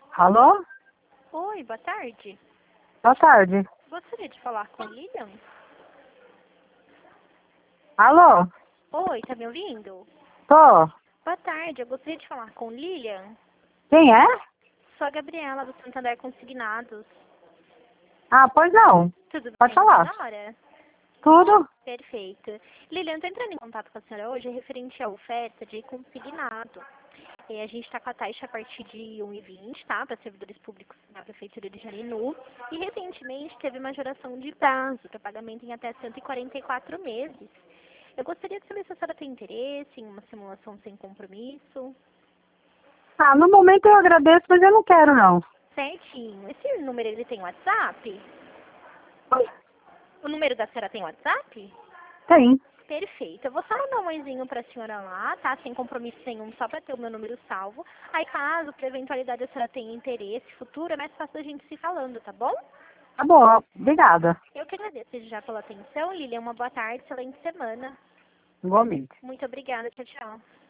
Alô? Oi, boa tarde. Boa tarde. Gostaria de falar com Lilian? Alô? Oi, tá me ouvindo? Tô. Boa tarde, eu gostaria de falar com Lilian. Quem é? Sou a Gabriela, do Santander Consignados. Ah, pois não. Tudo Pode bem com a falar. senhora? Tudo? Perfeito. Lilian, estou entrando em contato com a senhora hoje referente à oferta de consignado. A gente está com a taxa a partir de 1,20, tá? Para servidores públicos da Prefeitura de Jarinu. E recentemente teve majoração de prazo para pagamento em até 144 meses. Eu gostaria de saber se a senhora tem interesse em uma simulação sem compromisso. Ah, no momento eu agradeço, mas eu não quero, não. Certinho. Esse número ele tem WhatsApp? Oi. O número da senhora tem WhatsApp? Tem. Perfeito. Eu vou só mandar um oizinho pra senhora lá, tá? Sem compromisso nenhum, só pra ter o meu número salvo. Aí, caso, por eventualidade, a senhora tenha interesse futuro, é mais fácil a gente se falando, tá bom? Tá bom, obrigada. Eu que agradeço desde já pela atenção, Lilian. Uma boa tarde, excelente semana. Igualmente. Muito obrigada. Tchau, tchau.